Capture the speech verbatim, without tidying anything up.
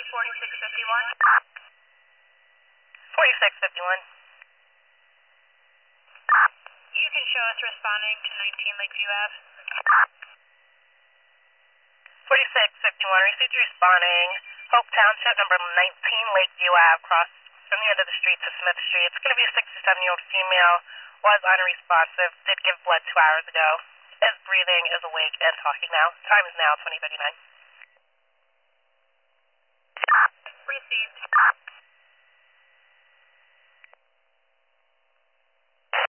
forty-six fifty-one. forty-six fifty-one. You can show us responding to nineteen Lakeview Ave. forty-six fifty-one, received responding. Hope Township, number nineteen Lakeview Ave, cross from the end of the street to Smith Street. It's going to be a sixty-seven-year-old female, was unresponsive, did give blood two hours ago, is breathing, is awake, and talking now. Time is now twenty thirty-nine.